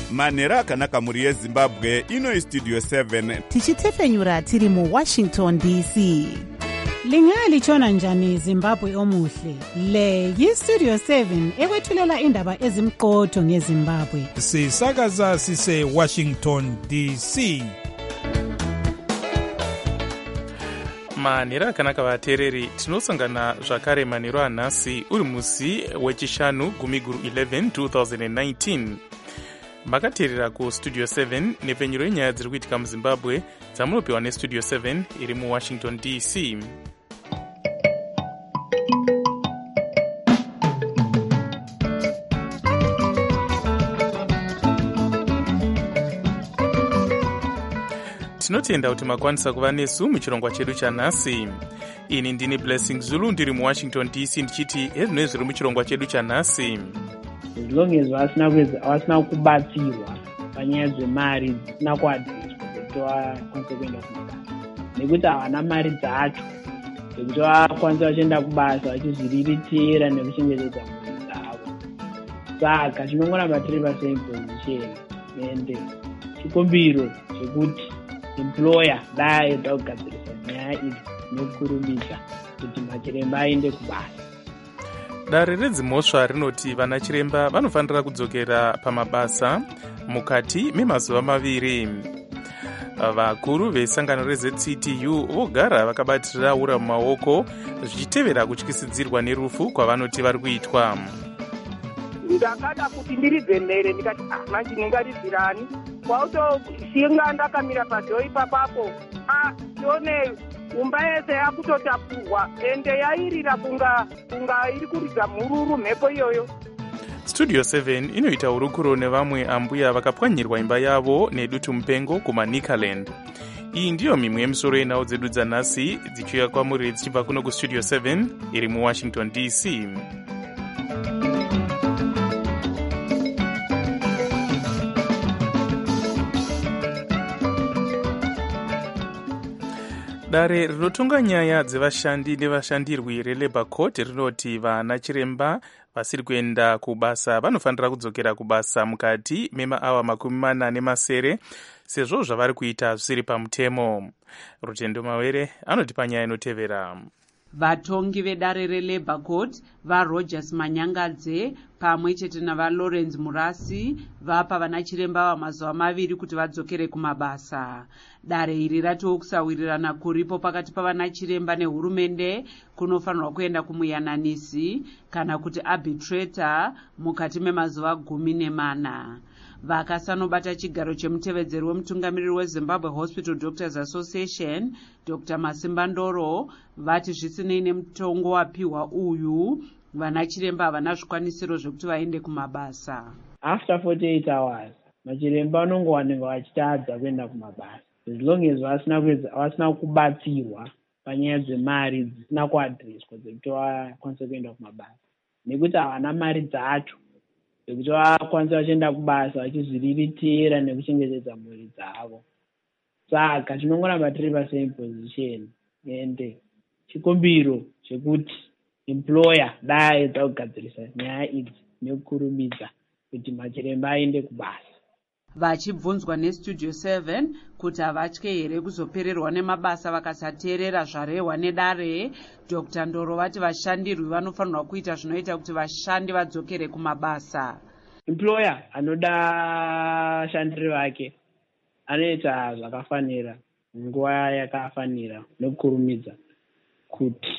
manhero akanaka mhuri yezimbabwe. Ino Studio 7 tichitefenyura tiri muWashington DC. Lingalitshona njani Zimbabwe omuhle? Le yiStudio 7 ekwethulela indaba ezimqotho ngeZimbabwe. Sisakaza sise Washington DC. Manhero akanaka vateereri, tinosangana zvakare manhero anhasi uri musi wechishanu gumiguru 11 2019. Makateerera kuStudio 7 nepfenyuro yenyaya dziri kuitika muZimbabwe dzamunopiwa neStudio 7 iri muWashington DC. Tinotenda kuti makwanisa kuva nesu muchirongwa chedu chanhasi. Ini ndini Blessing Zulu ndiri muWashington DC ndichiti ezvino zviri muchirongwa chedu chanhasi. As long as vasina kubatsirwa panyaya dzemari dzisina kuadhiriswa kuti vakwanise kuenda kumabasa, nekuti havana mari dzacho dzekuti vakwanise vachienda kubasa vachizviriritira nekuchengetedza mhuri dzavo. Saka tinongoramba tiri pasame position ende chikumbiro chekuti employer daenda kugadzirisa nyaya idzi nekukurumidza kuti machiremba aende kubasa. Dare redzimhosva rinoti vana chiremba vanofanira kudzokera pamabasa mukati memazuva 2. Vakuru vesangano reZCTU vogara vakabatirira ura mumaoko zvichitevera kutyisidzirwa nerufu kwavanoti vari kuitwa. Ndakada kuti ndiridze mhere ndikati manje ndingarizirani kwautoshinga ndakamira padhoo ipapapo tione umba yese yakutotapurwa ende yairira kunga iri kuridza mhururu mhepo iyoyo. Studio 7 inoita urukuro nevamwe ambuya vakapwanyirwa imba yavo nedutu mupengo kumaNicaland. Iyi ndiyo mimwe yemisoro yenhau dzedu dzanhasi dzichiuya kwamuri dzichibva kuno kuStudio 7 iri muWashington DC. Dare rinotonga nyaya dzevashandi nevashandirwi reLabour Court rinoti vana chiremba vasiri kuenda kubasa vanofanira kudzokera kubasa mukati memaawa 40 sezvo zvavari kuita zvisiri pamutemo. Rutendo Mawere anotipa nyaya inotevera. Vatongi vedare reLabour Court vaRogers Manyangadze pamwe chete navaLawrence Murasi vapa vana chiremba vamazuva 2 kuti vadzokere kumabasa. Dare iri ratiwo kusawirirana kuripo pakati pavana chiremba nehurumende kunofanirwa kuenda kumuyananisi kana kuti arbitrator mukati memazuva 14. Vakasanobata chigaro chemutevedzeri wemutungamiriri weZimbabwe Hospital Doctors Association Dr. Masimba Ndoro vati zvisinei nemutongo wapiwa uyu vana chiremba havana zvikwanisiro zvekuti vaende kumabasa. After 48 hours machiremba vanongowanika vachitadza kuenda kumabasa as long as vasina kubatsirwa panyaya dzemari dzisina kuadhiriswa dzekuti vakwanise kuenda kumabasa, nekuti havana mari dzacho dzekuti vakwanise vachienda kubasa vachizviriritira nekuchengetedza mhuri dzavo. Saka tinongoramba tiri pasame position ende chikumbiro chekuti employer daedza kugadzirisa nyaya idzi nekukurumidza kuti machiremba aende kubasa. Vachibvunzwa neStudio 7 kuti havatye here kuzopererwa nemabasa vakasateerera zvarehwa nedare, Dr. Ndoro vati vashandirwi vanofanirwa kuita zvinoita kuti vashandi vadzokere kumabasa. Employer anoda shandiri vake anoita zvakafanira nguva yakafanira nekukurumidza kuti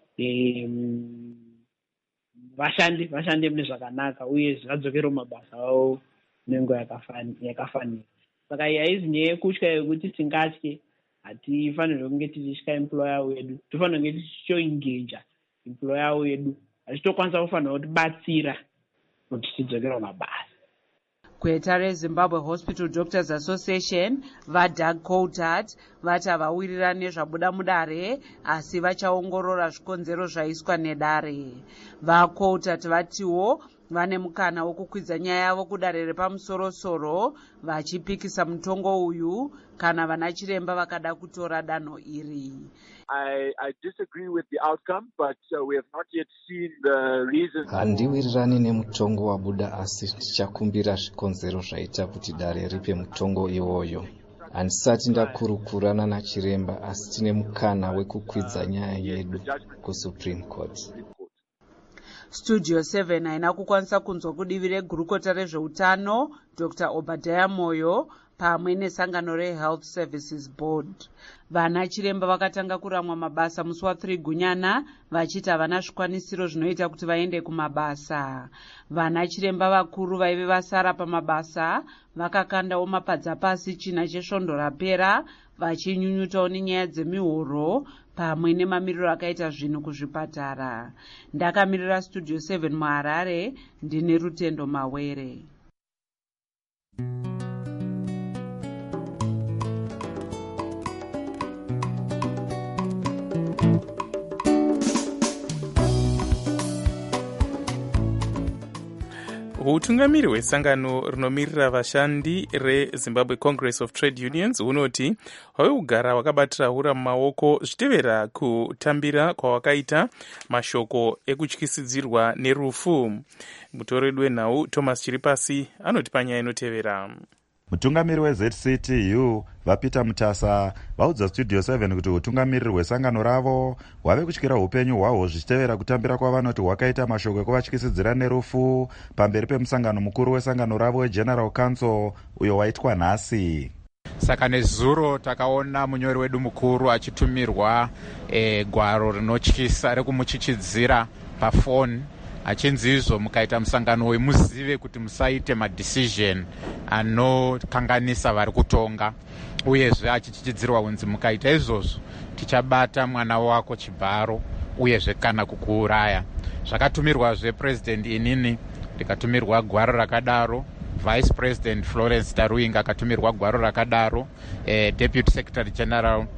vashande mune zvakanaka uye vadzokere mumabasa avo nenguva yakafanira. Saka haizi nyaya yekutya yekuti tingatye, hatifanirwe kunge tichitya employer wedu, tofanirwa kunge tichitoengeja employer wedu achitokwanisa kufanirwa kutibatsira kuti tidzokere mumabasa. Gweta reZimbabwe Hospital Doctors Association vaDoug Coulthard vati havawirirani nezvabuda mudare asi vachaongorora zvikonzero zvaiswa nedare. VaCoulthard vatiwo vane mukana wokukwidza nyaya yavo kudare repamusoro-soro vachipikisa mutongo uyu kana vana chiremba vakada kutora danho iri. I disagree with the outcome, but we have not yet seen the reasons. Handiwirirani nemutongo wabuda, asi tichakumbira zvikonzero zvaita kuti dare ripe mutongo iwoyo. Handisati ndakurukurana nachiremba, asi tine mukana wekukwidza nyaya yedu kuSupreme Court. Studio 7 haina kukwanisa kunzwa kudivi regurukota rezveutano Dr. Obadiah Moyo pamwe nesangano reHealth Services Board. Vana chiremba vakatanga kuramwa mabasa musi wa3 Gunyana vachiti havana zvikwanisiro zvinoita kuti vaende kumabasa. Vana chiremba vakuru vaive vasara pamabasa vakakandawo mapadza pasi china chesvondo rapera vachinyunyutawo nenyaya dzemihoro pamwe nemamiriro akaita zvinhu kuzvipatara. Ndakamirira Studio 7 muHarare, ndine Rutendo Mawere. Utungamiri hwesangano rinomirira vashandi reZimbabwe Congress of Trade Unions hunoti hwave kugara hwakabatira hura mumaoko zvichitevera kutambira kwawakaita mashoko ekutyisidzirwa nerufu. Mutori wenhau Thomas Chiripasi anoti panyaya inotevera. Mutungamiri weZCTU vaPeter Mutasa vaudza Studio 7 kuti utungamiriri hwesangano ravo hwave kutyira upenyu hwahwo zvichitevera kutambira kwavanoti hwakaita mashoko ekuvatyisidzira nerufu pamberi pemusangano mukuru wesangano ravo weGeneral Council uyo waitwa nhasi. Saka nezuro takaona munyori wedu mukuru achitumirwa gwaro rinotyisa rekumuchichidzira pafoni achinzi izvo mukaita musangano wemuzive kuti musaite madecision anokanganisa vari kutonga, uyezve achichichidzirwa kunzi mukaita izvozvo tichabata mwana wako chibharo uyezve kana kukuuraya. Zvakatumirwazve president inini ndikatumirwa gwaro rakadaro, vice president Florence Taruinga akatumirwa gwaro rakadaro, deputy secretary general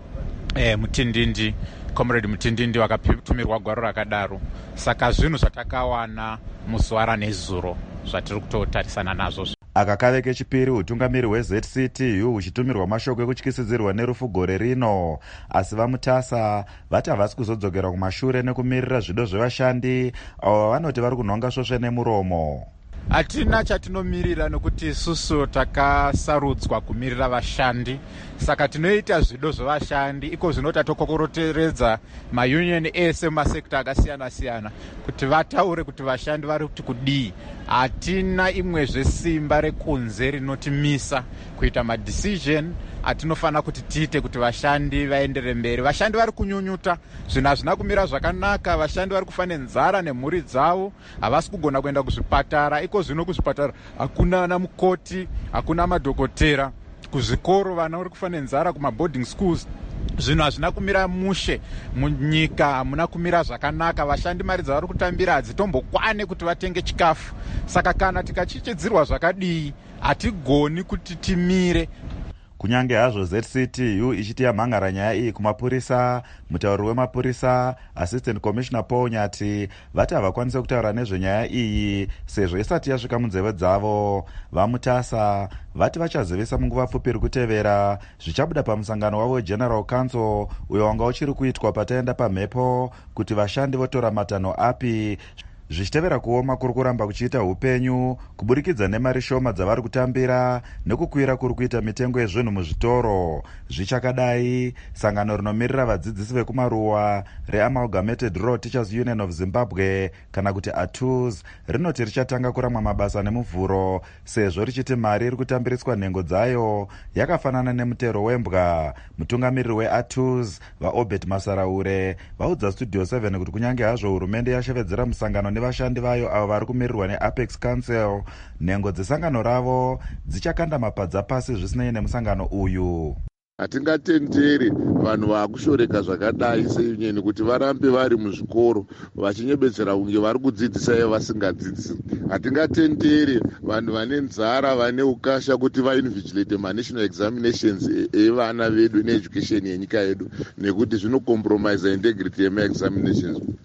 Mutindindi comrade Mutindindi wakatumirwa gwaro rakadaro. Saka zvinhu zvatakawana muzuva nezuro zvatiri kutotarisana nazvo. Akakave kechipiri utungamiri hweZCTU huchitumirwa mashoko ekutyisidzirwa nerufu gore rino, asi vaMutasa vati havasi kuzodzokera kumashure nekumirira zvido zvevashandi avo vanoti vari kunhonga svosve nemuromo. Hatina chatinomirira nokuti isusu takasarudzwa kumirira vashandi, saka tinoita zvido zvevashandi iko zvinotokokoroteredza maunion ese mumasekta akasiyana-siyana kuti vataure kuti vashandi vari kuti kudii. Hatina imwezve simba rekunze rinotimisa kuita madecision atinofana kuti tiite kuti vashandi vaendere mberi. Vashandi vari kunyunyuta, zvinhu hazvina kumira zvakanaka, vashandi vari kufa nenzara nemhuri dzavo, havasi kugona kuenda kuzvipatara. Iko zvino kuzvipatara hakuna ana mukoti, hakuna madhokotera, kuzvikoro vana vari kufa nenzara, kumaboarding schools zvinhu hazvina kumira mushe munyika, hamuna kumira zvakanaka. Vashandi mari dzavari kutambira hadzitombokwane kuti vatenge chikafu. Saka kana tikachichidzirwa zvakadii hatigoni kuti timire. Kunyange hazvo ZCTU ichiti yamhangara nyaya iyi kumapurisa, mutauri wemapurisa Assistant Commissioner Paul Nyati vati havakwanise kutaura nezvenyaya iyi sezvo isati yasvika munzeve dzavo. VaMutasa vati vachazivisa munguva pfupi iri kutevera zvichabuda pamusangano wavo weGeneral Council uyo wanga uchiri kuitwa pataenda pamhepo kuti vashandi votora matanho api zvichitevera kuoma kuri kuramba kuchiita upenyu kuburikidza nemari shoma dzavari kutambira nekukwira kuri kuita mitengo yezvinhu muzvitoro. Zvichakadai, sangano rinomirira vadzidzisi vekumaruwa reAmalgamated Rural Teachers Union of Zimbabwe kana kuti ATUZ rinoti richatanga kuramwa mabasa nemuvhuro sezvo richiti mari iri kutambiriswa nhengo dzayo yakafanana nemutero wembwa. Mutungamiriri weATUZ vaObert Masaraure vaudza Studio 7 kuti kunyange hazvo hurumende yashevedzera musangano nevashandi vayo avo vari kumirirwa neApex Council, nhengo dzesangano ravo dzichakanda mapadza pasi zvisinei nemusangano uyu. Hatingatenderi vanhu vakushoreka zvakadai seunion kuti varambe vari muzvikoro vachinyebedzera kunge vari kudzidzisa ivo vasingadzidzisi. Hatingatenderi vanhu vane nzara vane ukasha kuti vainvigilate manational examinations evana vedu needucation yenyika yedu nekuti zvinokompromise integrity yemaexaminations.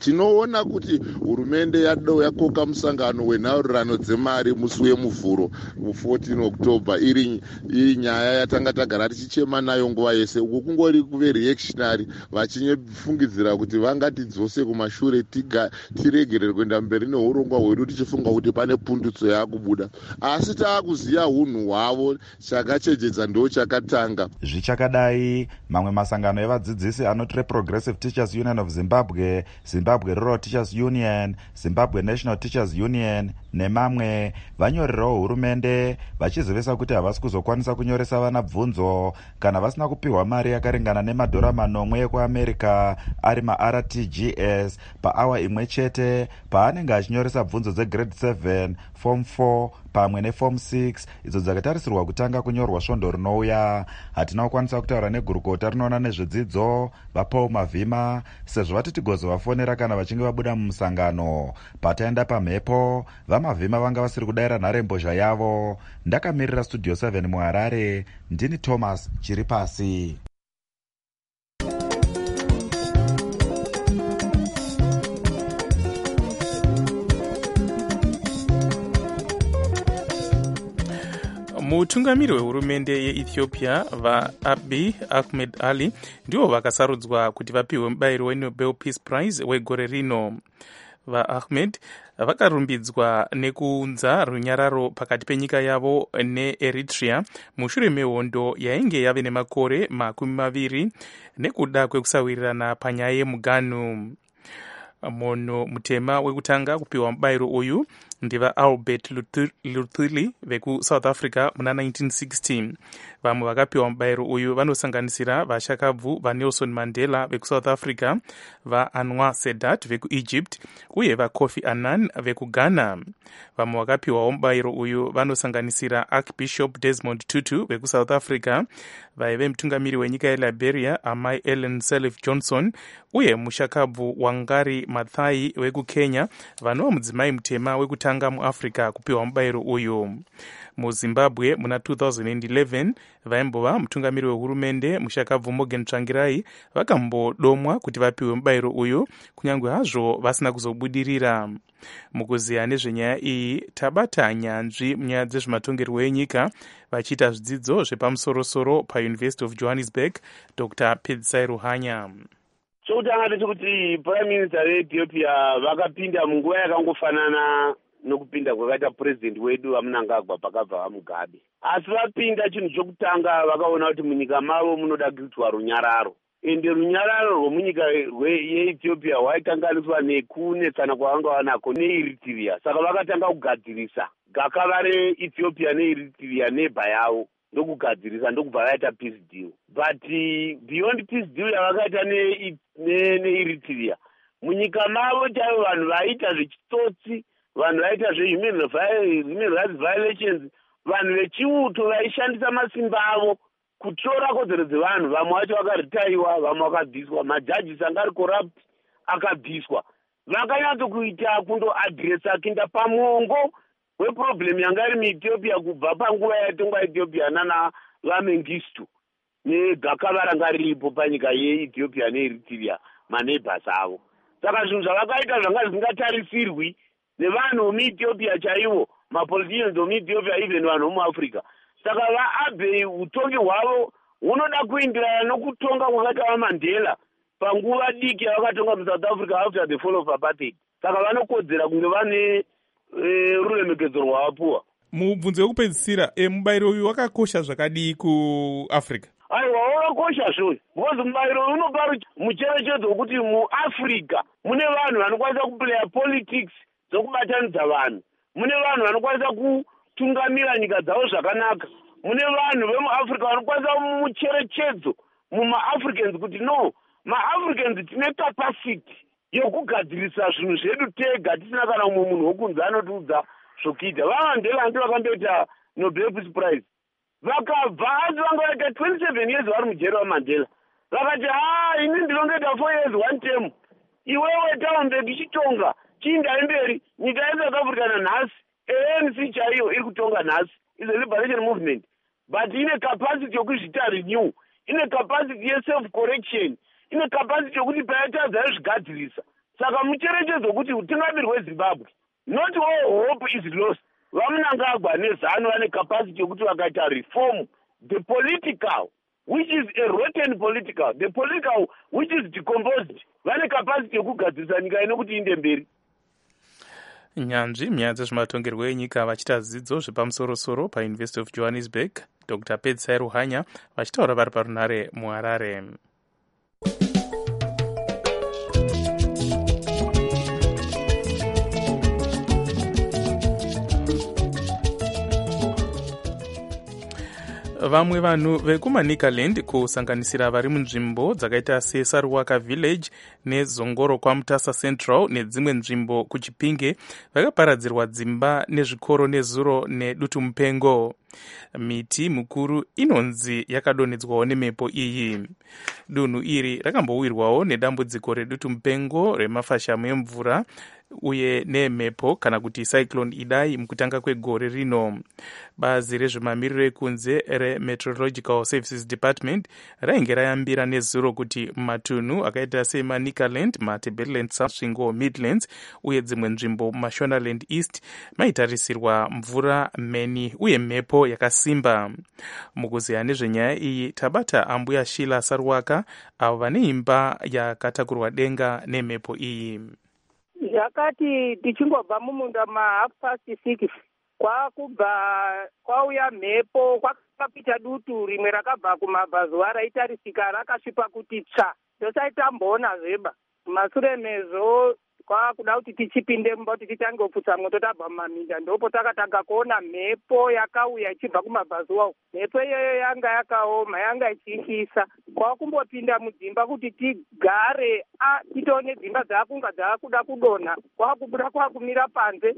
tinoona kuti hurumende yakoka musangano wenhaurirano dzemari musi wemuvhuro mu14 October iri nyaya yatanga tagara tichichema nayo nguva yese. Uku kungori kuve reactionary vachinyefungidzira kuti vangatidzose kumashure tiregerere kuenda mberi neurongwa hwedu tichifunga kuti pane pundutso yakubuda, asi taakuziya unhu hwavo chakachejedza ndo chakatanga. Zvichakadai, mamwe masangano evadzidzisi anoti reProgressive Teachers Union of Zimbabwe, Zimbabwe Rural Teachers Union, Zimbabwe National Teachers Union nemamwe vanyorerawo hurumende vachizivisa kuti havasi kuzokwanisa kunyoresa vana bvunzo kana vasina kupiwa mari yakaringana nemadhora $9 ekuAmerica ari maRTGS paawa imwe chete paanenge achinyoresa bvunzo dzegrade 7, form 4 pamwe neform 6 idzo dzakatarisirwa kutanga kunyorwa svondo rinouya. Hatina kukwanisa kutaura negurukota rinoona nezvedzidzo vaPaul Mavhima sezvo vati tigozovafonera kana vachinge vabuda mumusangano. Pataenda pamhepo vaMavhima vanga vasiri kudayira nharembozha yavo. Ndakamirira Studio 7 muHarare, ndini Thomas Chiripasi. Mutungamiri wehurumende yeEthiopia vaAbiy Ahmed Ali ndivo vakasarudzwa kuti vapiwe mubayiro weNobel Peace Prize wegore rino. VaAhmed vakarumbidzwa nekuunza runyararo pakati penyika yavo neEritrea mushure mehondo yainge yave nemakore 20 nekuda kwekusawirirana panyaya yemuganhu. Munhu mutema wekutanga kupiwa mubayiro uyu ndivaAlbert Luthuli vekuSouth Africa muna 1960. Vamwe vakapiwa mubayiro uyu vanosanganisira vashakabvu vaNelson Mandela vekuSouth Africa, vaAnwar Sadat vekuEgypt uye vaKofi Annan vekuGhana. Vamwe vakapiwawo mubayiro uyu vanosanganisira Archbishop Desmond Tutu vekuSouth Africa, vaive mutungamiri wenyika yeLiberia Amai Ellen Sirleaf Johnson uye mushakabvu Wangari Maathai vekuKenya vanova mudzimai mutema wekutanga muAfrica kupiwa mubayiro uyu. MuZimbabwe muna 2011 vaimbova mutungamiri wehurumende mushakabvu Morgan Tsvangirai vakambodomwa kuti vapiwe mubayiro uyu kunyange hazvo vasina kuzobudirira. Mukuziya nezvenyaya iyi tabata nyanzvi munyaya dzezvematongerwo enyika vachiita zvidzidzo zvepamusorosoro paUniversity of Johannesburg, Dr. Pedzai Ruhanya. Chokutanga ndechekuti Prime Minister veEthiopia vakapinda munguva yakangofanana nokupinda kwakaita president wedu vaMnangagwa pakabva vaMugabe. Asi vapinda chinhu chokutanga vakaona kuti munyika mavo munoda kuitwa runyararo. Ende runyararo rwomunyika yeEthiopia hwaikanganiswa nekunetsana kwavanga vanako neEritrea. Saka vakatanga kugadzirisa gakava reEthiopia neEritrea nebha yavo ndokugadzirisa ndokubva vaita peace deal. But beyond peace deal yavakaita neEritrea, munyika mavo chaivo vanhu vaita zvechitsotsi, vanhu vaita zvehuman rights violations, vanhu vechiuto vaishandisa masimba avo kutora kodzero dzevanhu. Vamwe vacho vakaritaiwa, vamwe vakabviswa, majudges anga ari corrupt akabviswa. Vakanyatsokuita kundoadresa kinda pamongo weproblem yanga iri muEthiopia kubva panguva yatongwa Ethiopia nana vaMengistu negakava ranga riripo panyika yeEthiopia neEritrea maneighbors avo. Saka zvinhu zvavakaita zvanga zvisingatarisirwi nevanhu vomuEthiopia chaivo, mapoliticians vomuEthiopia, even vanhu vomuAfrica. Saka vaAbiy utongi hwavo hunoda kuenderana nokutonga kwakaita vaMandela panguva diki yavakatonga muSouth Africa after the fall of apartheid. Saka vanokodzera kunge vane ruremekedzo rwavapuwa. Mubvunzo wekupedzisira, mubayiro uyu wakakosha zvakadii kuAfrica? Aiwa, wakakosha zvoyo, because mubayiro uyu unopa mucherechedzo wekuti muAfrica mune vanhu vanokwanisa kuplaya politics dzokubatanidza vanhu, mune vanhu vanokwanisa kutungamira nyika dzavo zvakanaka, mune vanhu vemuAfrica vanokwanisa mucherechedzo mumaAfricans kuti no, maAfricans tine capacity yokugadzirisa zvinhu zvedu tega tisina kana mumwe munhu wokunze anotiudza zvokuita. VaMandela ndivo vakamboita Nobel Peace Prize. Vakabva asi vanga vaita 27 years vari mujeri vaMandela. Vakati ini ndinongoita 4 years one term. Iwewe Thabo Mbeki chitonga chiinda mberi, nyika yeSouth Africa nanhasi ANC chaiyo iri kutonga nhasi, is a liberation movement, but ine capacity yokuzvita renew, ine capacity yeself correction, ine capacity yokuti payatadza yozvigadzirisa saka mucherechedzo kuti utungamiri hwezimbabwe not all hope is lost. Vamunangagwa nezano vane capacity yokuti vakaita reform the political which is a rotten political, the political which is decomposed, vane capacity yokugadzirisa nyika ino kuti inde mberi. Nyanzvi munyaya dzezvematongerwo enyika vachiita zvidzidzo zvepamusoro-soro paUniversity of Johannesburg, Dr. Pedzai Ruhanya vachitaura vari parunare muHarare. Vamwe vanhu vekuManicaland kusanganisira vari munzvimbo dzakaita seSaruwaka Village neZongoro kwaMutasa Central nedzimwe nzvimbo kuChipinge vakaparadzirwa dzimba nezvikoro nezuro nedutu mupengo. Miti mikuru inonzi yakadonhedzwawo nemhepo iyi. Dunhu iri rakambowirwawo nedambudziko redutu mupengo remafashamu emvura uye nemhepo kana kuti cyclone Idai mukutanga kwegore rino. Bazi rezvemamiriro ekunze reMeteorological Services Department rainge rayambira nezuro kuti matunhu akaita seManicaland, Matabeleland South, Svingo Midlands uye dzimwe nzvimbo Mashonaland East maitarisirwa mvura mheni uye mhepo yakasimba. Mukuziya nezvenyaya iyi tabata ambuya Shila Saruwaka avo vane imba yakatakurwa denga nemhepo iyi. Yakati tichingobva mumunda ma6:30 kwauya mhepo, kwakapita dutu rimwe rakabva kumabhazuva raitarisika rakasvipa kuti tsva, tosaita mbona zveba. Mashure mezvo kwakuda kuti tichipinde mumba kuti titange kuputsa mwoto tabva mumaminda, ndopo takatanga kuona mhepo yakauya ichibva kumabhazuva. Mhepo iyoyo yanga yakaoma, yanga ichityisa. Kwakumbopinda mudzimba kuti tigare, titoone dzimba dzakunga dzakuda kudonha, kwakubuda kwakumira panze.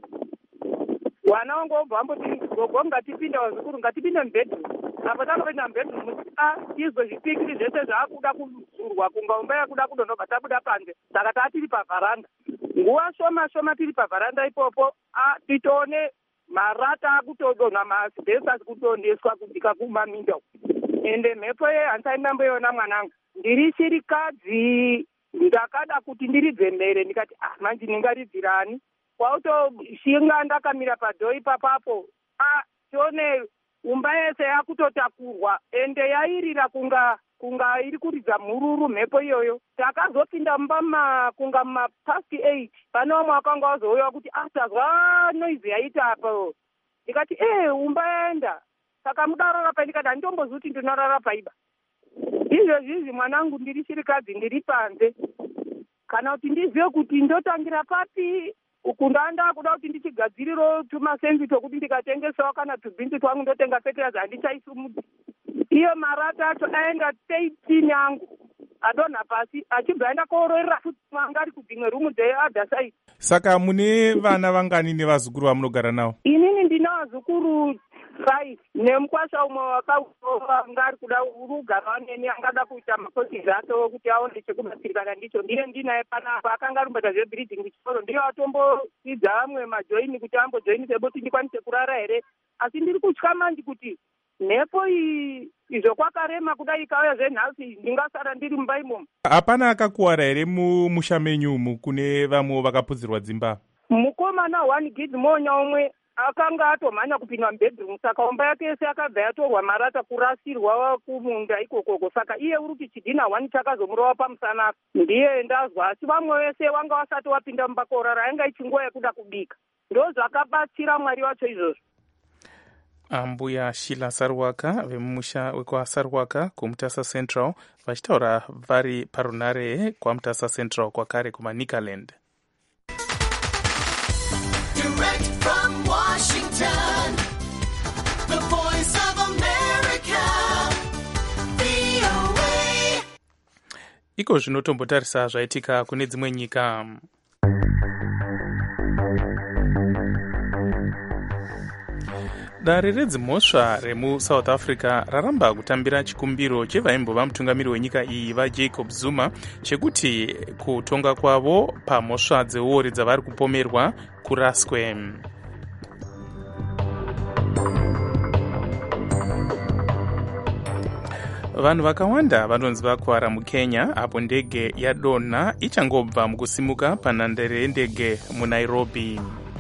Wana wangu wobva wamboti gogo ngatipinda wazukuru ngatipinde mubedroom. Apa takapinda mubedroom izvo zvipikiri zvese zvaakuda kuzurwa kunga umba yakuda kudonhoka tabuda panze. Saka tatiri pavharanda. Nguva shoma tiri pavharanda ipopo titoone marata akutodonha, maasibhesasi kutondeswa kusvika kumaminda. Ende mhepo ye handisati ndamboiona mwanangu. Ndiri chirikadzi ndakada kuti ndiridze mbere ndikati manje ndingaribvirani. Kwautoshinga ndakamira padhoo ipapapo tione umba yese yakutotakurwa ende yairira kunga iri kuridza mhururu mhepo iyoyo. Takazopinda mumba kunga ma8:30 pane umwe wakanga wazouya kuti tazwa noizi yaita apo. Ndikati umba yaenda. Saka mudarara pa ndikati handitombozivi kuti ndinorara paiba. Izvozvizvi mwanangu ndiri chirikadzi ndiri panze. Kana kuti ndizive kuti ndotangira papi, uku ndanda kuda kuti ndichigadziriro tumasenzi tokuti ndikatengesawo kana tubhinzi twangu ndotenga fertilizer handichaisumudzi. Iyo marata acho aenda 18 yangu adonha pasi achibva aenda koororera futi mwanga ari kudzimwe rumu dzeother side. Saka mune vana vangani nevazukuru vamunogara navo? Inini ndina vazukuru 5 nemukwasha umwe wakaanga ari kuda kugarawo neni angada kuita makosi ato kuti aone chekubatsirikana ndicho. Ndiye ndinaye panapa akanga ari kumboita zvebreeding kuchikoro, ndiye atombosidza vamwe majoini kuti ambojoinise boti ndikwanise kurara here. Asi ndiri kutya manje kuti mhepo iyi izvo kwakarema kudai ikauya zvenhasi ndingasara ndiri mumba imomo. Hapana akakuwara here mumusha menyumu kune vamwe vakapudzirwa dzimba? Mukomana 1 Gidmonya umwe akanga atomhanya kupinda mubedroom, saka umba yake yese yakabva yatorwa marata kurasirwa kumunda ikokoko. Saka iye uri kuti chidhina 1 chakazomurova pamusana. Ndiye ndazwa, asi vamwe vese wanga wasati wapinda mumba korara yanga ichinguva yekuda kubika. Ndo zvakabatsira Mwari wacho izvozvo. Ambuya Shila Saruwaka vemumusha wekwaSaruwaka kuMutasa Central vachitaura vari parunare kwaMutasa Central kwakare kuManicaland. Direct from Washington, the voice of America, VOA. Iko zvinotombotarisa zvaitika kune dzimwe nyika. Dare redzimhosva remuSouth Africa raramba kutambira chikumbiro chevaimbova mutungamiri wenyika iyi vaJacob Zuma chekuti kutonga kwavo pamhosva dzeuori dzavari kupomerwa kuraswe. vanhu vakawanda vanonzi vakwara mukenya apo ndege yadonha ichangobva mukusimuka panhandare yendege munairobi.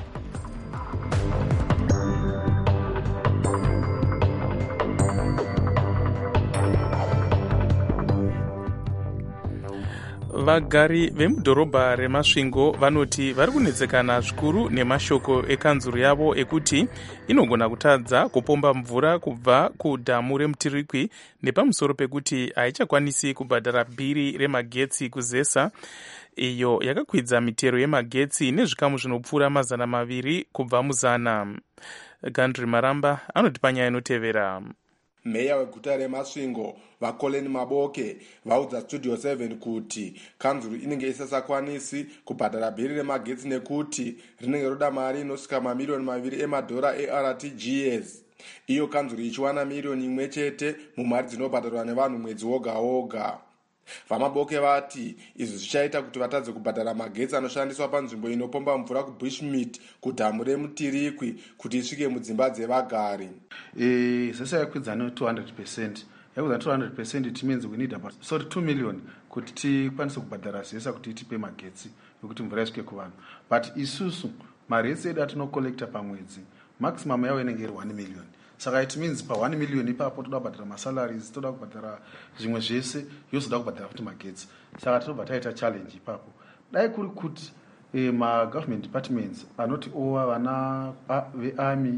Vagari vemudhorobha remasvingo vanoti vari kunetsekana zvikuru nemashoko ekanzuru yavo ekuti inogona kutadza kupomba mvura kubva kudhamu remutirikwi nepamusoro pekuti haichakwanisi kubhadhara bhiri remagetsi kuzesa, iyo yakakwidza mitero yemagetsi nezvikamu zvinopfuura 200 kubva muzana. Gandri Maramba anoti panyaya inotevera. Meya weguta remasvingo vaColin Maboke vaudza Studio 7 kuti kanzuru inenge isasakwanisi kubhadhara bhiri remagetsi nekuti rinenge roda mari inosvika mamiliyoni 2 emadhora eRTGS. Iyo kanzuru ichiwana miliyoni 1 chete mumari dzinobhadharwa nevanhu mwedzi woga woga. VaMaboke vati izvi zvichaita kuti vatadze kubhadhara magetsi anoshandiswa panzvimbo inopomba mvura kuBushmeat kudhamu remutirikwi kuti isvike mudzimba dzevagari. Zese yakwidza ne 200%. Yakwidza 200%, it means we need about 2 million kuti tikwanise kubhadhara zesa kuti itipe magetsi yokuti mvura isvike kuvanhu. But isusu mari yese yedu atinokolekta pamwedzi maximum yawo inenge iri 1 million. Saka it means pa 1 million ipapo toda kubhadhara masalaries, toda kubhadhara zvimwe zvese, yozoda kubhadhara kuti magetsi. Saka tinobva taita challenge ipapo. Dai kuri kuti ma-government departments anoti owa vana vearmy,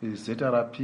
ZRP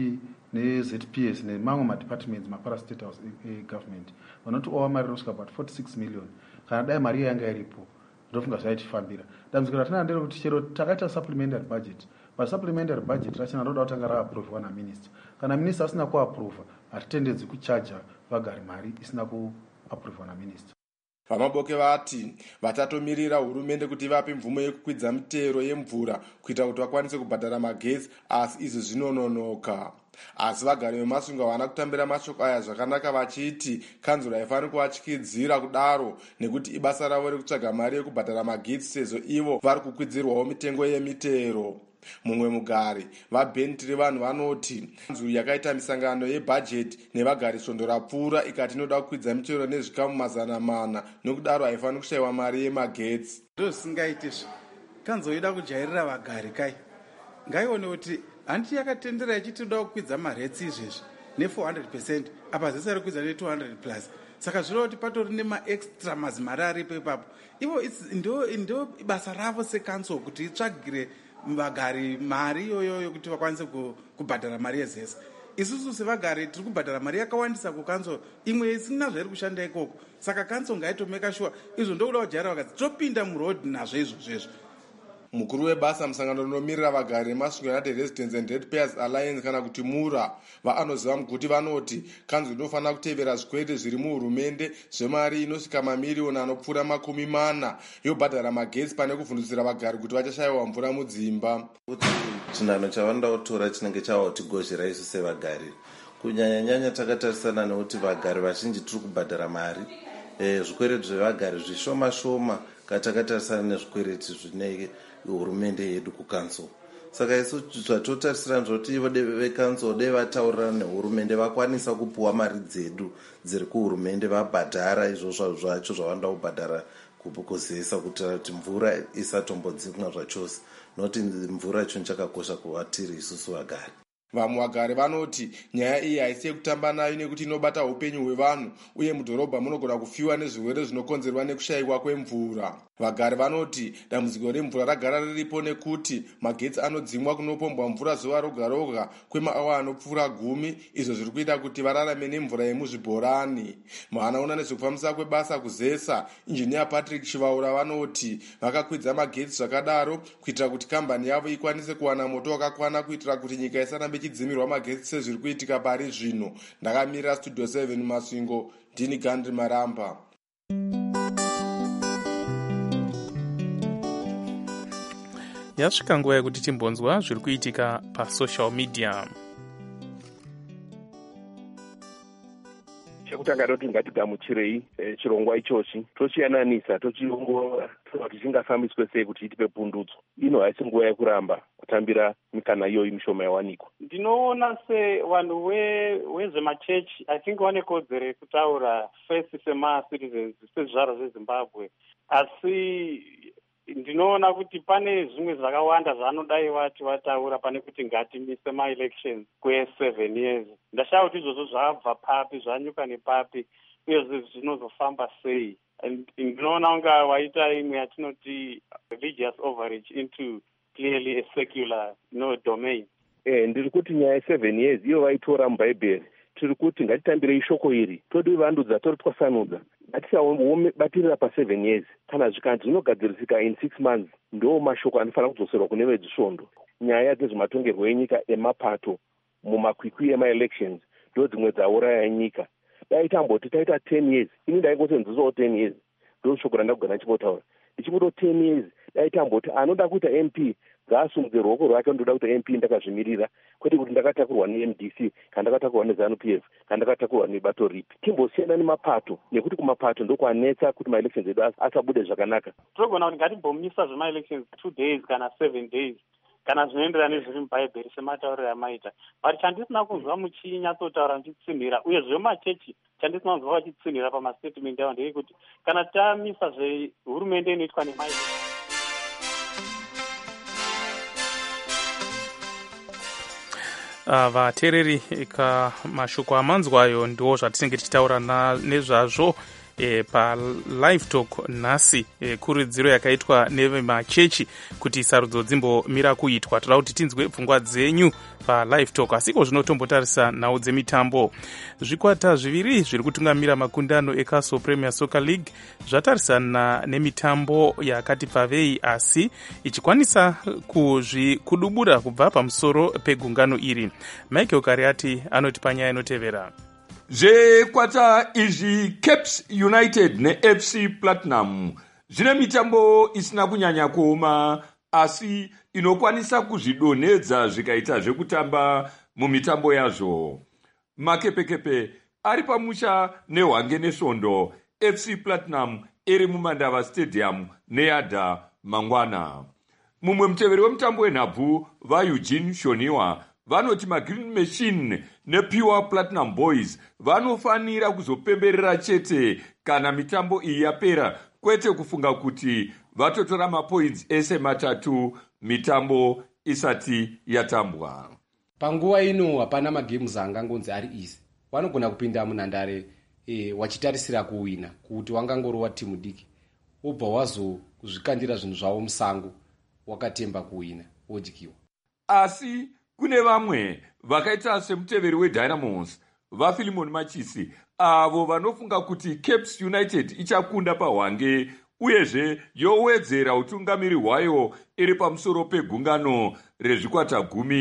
neZPS nemamwe ma-departments ma-parastatals government vanoti owa mari inosvika about 46 million. Kana dai mari yanga iripo ndofunga zvaitifambira. Dambudziko ratina nderekuti chero takaita supplementary budget. Supplementary budget rachina roda kutanga raaprovwa naminister. Kana minister asina kuaprova hatitendedzi kuchaja vagari mari isina kuaprovwa naminister. VaMaboke vati vatatomirira hurumende kuti vape mvumo yekukwidza mitero yemvura kuita kuti vakwanise kubhadhara magetsi, asi izvi zvinononoka. Asi vagari vemasvingo havana kutambira mashoko aya zvakanaka vachiti kanzuro haifaniri kuvachyidzira kudaro nekuti ibasa ravo rekutsvaga mari yekubhadhara magetsi sezvo ivo vari kukwidzirwawo mitengo yemitero. Mumwe mugari vaBentry vanhu vanoti kanzuro yakaita misangano yebhajeti nevagari svondo rapfuura ikati inoda kukwidza mitero nezvikamu 400 nokudaro haifaniri kushayiwa mari yemagetsi. Ndosingaitizvo kanzuro ida kujairira vagari kai ngaione kuti handiti yakatendera ichiti inoda kukwidza maretsi izvezvi ne400% apa zese ari kukwidza ne200 plus. Saka zvinoda kuti patori nemaextra mazimari aripo ipapo. Ivo ndo basa ravo sekanzuro kuti itsvagire vagari mari yoyo kuti vakwanise kubhadhara mari yezese. Isusu sevagari tiri kubhadhara mari yakawandisa kukanzuro imwe isina zvairi kushanda ikoko. Saka kanzuro ngaitomeka sure izvo ndokuda kujaira vakadzi topinda murodhi nazvo izvozvezvo. Mukuru webasa musangano rinomirira vagari vemasvingo United Residents and Ratepayers Alliance kana kuti MURA vaanoziva muguti vanoti kanzuro inofanira kutevera zvikwete zviri muhurumende zvemari inosvika mamiliyoni anopfuura 40 yobhadhara magetsi pane kuvhundutsira vagari kuti vachashayiwa mvura mudzimba. Kuti chinano chavanoda kutora chinenge chavakutigozhera isu sevagari kunyanya-nyanya takatarisana nekuti vagari vazhinji tiri kubhadhara mari zvikwereti zvevagari zvishoma-shoma katakatarisana nezvikwereti zvine hurumende yedu kukanzuro. Saka isu zvatotarisira ndoti ivo vekanzuro dei vataurirana nehurumende vakwanisa kupuwa mari dzedu dziri kuhurumende vabhadhara izvozvo zvacho zvavanoda kubhadhara kuzesa kuitira kuti mvura isatombodzimwa zvachose noti mvura chinhu chakakosha kuvatiri isusu vagari. Vamwe vagari vanoti nyaya iyi haisi yekutamba nayo nekuti inobata upenyu hwevanhu uye mudhorobha munogona kufiwa nezvirwere zvinokonzerwa nekushayiwa kwemvura. Vagari vanoti dambudziko remvura ragara riripo nekuti magetsi anodzimwa kunopombwa mvura zuva roga roga kwemaawa anopfuura 10 izvo zviri kuita kuti vararame nemvura yemuzvibhorani. Vanoona nezvekufambisa kwebasa kuzesa injiniya Patrick Chivaura vanoti vakakwidza magetsi zvakadaro kuitira kuti kambani yavo ikwanise kuwana moto wakakwana kuitira kuti nyika isarambe ichidzimirwa magetsi sezviri kuitika pari zvino. Ndakamirira Studio 7 Masvingo, ndini Gandri Maramba. Yasvika nguva yekuti timbonzwa zviri kuitika pasocial media. Chekutanga ndoti ngatigamuchirei chirongwa ichochi tochiyananisa tochiongorora saka kuti chingafambiswe sei kuti itipe pundutso ino haisi nguva yekuramba kutambira mikana iyoyi mishoma yawanikwa. Ndinoona sevanhu vezvemachechi I think vane kodzero yekutaura first sema-citizens sezvizvarwa zvezimbabwe, asi ndinoona kuti pane zvimwe zvakawanda zvaanodai vati vataura pane kuti ngatimise ma-elections kwe7 years. Ndashaya kuti izvozvo zvabva papi, zvanyuka nepapi, uye zvinozofamba sei. Ndinoona unga waita imwe yatinoti religious overreach into clearly a secular domain. Ndiri kuti nyaya 7 years iyo vaitora mubhaibheri, tiri kuti ngatitambirei shoko iri, todivandudza, totwasanudza, ngatisabatirira pa7 years. Kana zvikanzi zvinogadzirisika in 6 months, ndo mashoko anofanira kudzoserwa kune vezvisvondo. Nyaya dzezvematongerwo enyika emapato mumakwikwi ema-elections ndo dzimwe dzauraya nyika. Dai tamboti taita 10 years, ini ndaingosenzisawo 10 years, ndo shoko randakugara ndichimbotaura. Ndichimboto 10 years, dai tamboti anoda kuita MP ngaasumudze ruoko rwake, ndoda kuita MP ndakazvimirira, kwete kuti ndakatakurwa neMDC kana ndakatakurwa neZANU-PF kana ndakatakurwa nebato ripi. Timbosiyana nemapato, nekuti kumapato ndokwanetsa kuti ma-elections edu asabude zvakanaka. Togona kuti ngatimbomisa zvema-elections 2 days kana 7 days kana zvinoenderana nezviri mubhaibheri sematauriro amaita. But chandisina kunzwa muchinyatsotaura muchitsinhira, uye zvemachechi chandisina kunzwa vachitsinhira pamastatement avo ndeyekuti kana tamisa zvehurumende inoitwa nema-elections. Vateereri, mashoko amanzwayo ndiwo zvatinenge tichitaura nezvazvo palive talk nhasi, kurudziro yakaitwa nevemachechi kuti sarudzo dzimbomira kuitwa. Toda kuti tinzwe pfungwa dzenyu palive talk, asiko zvinotombotarisa nhau dzemitambo. Zvikwata zviviri zviri kutungamira makundano eCastle Premier Soccer League zvatarisana nemitambo yakati pavei, asi ichikwanisa kudubura kubva pamusoro pegungano iri. Michael Kariati anoti panyaya inotevera. Zvekwata izvi Caps United neFC Platinum zvine mitambo isina kunyanya kuoma, asi inokwanisa kuzvidonhedza zvikaita zvekutamba mumitambo yazvo. Makepekepe ari pamusha nehwange nesvondo, FC Platinum iri mumandava Stadium neyadha mangwana. Mumwe muteveri wemutambo wenhabvu vaEugene Shoniwa vanoti maGreen Machine nePure Platinum Boys vanofanira kuzopemberera chete kana mitambo iyi yapera, kwete kufunga kuti vatotora mapoints ese matatu mitambo isati yatambwa. Panguva ino hapana magames angangonzi ari easy. Vanogona kupinda munhandare wachitarisira kuwina, kuti wangangorova timu diki, wobva wazozvikandira zvinhu zvavo musango, wakatemba kuwina, wodyiwa. Asi kune vamwe vakaita semuteveri weDynamos vaFilimon Machisi, avo vanofunga kuti Caps United ichakunda pahwange, uyezve yowedzera utungamiri hwayo iri pamusoro pegungano rezvikwata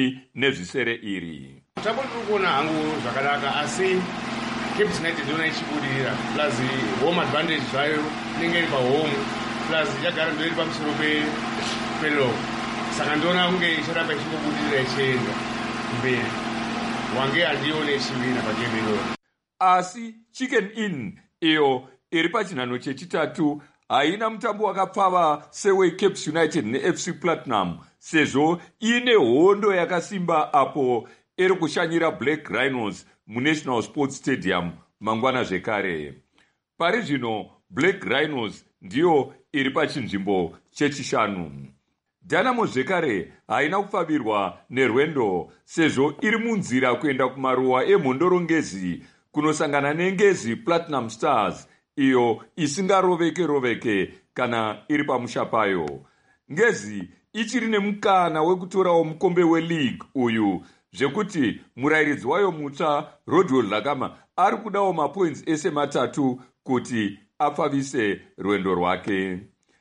10 iri. Mutambo tiri kuona hangu zvakanaka, asi Caps United yona ichibudirira, plus home advantage zvayo inenge iri pahome, plus ichagara ndo iri pamusoro pelow. Saka ndona kunge icharamba ichibudirira ichienda mberi. Wange handione ichiwina pagame iro. Asi Chicken Inn iyo iri pachinhano chechitatu haina mutambo wakapfava sewe Caps United neFC Platinum, sezvo ine hondo yakasimba apo iri kushanyira Black Rhinos muNational Sports Stadium mangwana zvekare. Pari zvino Black Rhinos ndiyo iri pachinzvimbo chechishanu. Dynamo zvekare haina kupfavirwa nerwendo, sezvo iri munzira kuenda kumaruwa emhondorongezi kunosangana nengezi Platinum Stars, iyo isingaroveke kana iri pamusha payo. Ngezi ichiri nemukana wekutorawo mukombe weleague uyu, zvekuti murayiridzi wayo mutsva Rodwell Lakama ari kudawo mapoints ese matatu kuti apfavise rwendo rwake.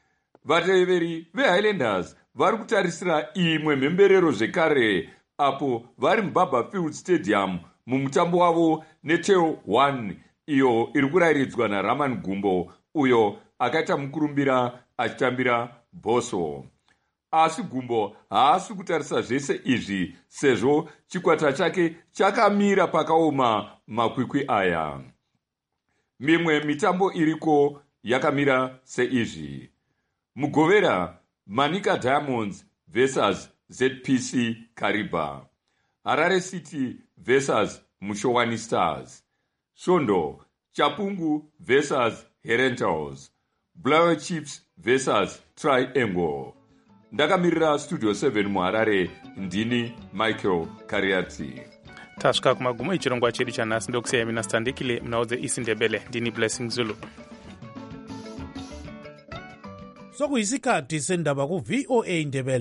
Vateveri veHighlanders vari kutarisira imwe mhemberero zvekare apo vari muBaba Field Stadium mumutambo wavo neTeo 1, iyo iri kurayiridzwa naRaman Gumbo, uyo akaita mukurumbira achitambira Boso. Asi Gumbo haasi kutarisa zvese izvi, sezvo chikwata chake chakamira pakaoma makwikwi aya. Mimwe mitambo iriko yakamira seizvi: Mugovera, Manica Diamonds versus ZPC Kariba. Harare City versus Mushowani Stars. Shondo, Chapungu versus Herentals. Blair Chiefs versus Triangle. Ndakamirira Studio 7 muHarare, ndini Michael Kariati. Tasvika kumagumo echirongwa chedu chanhasi. Ndokusiyai mina Standikile munhau dzeIsindebele. Ndini Blessing Zulu. Sokuyisikhathi sendaba ku VOA Indebele.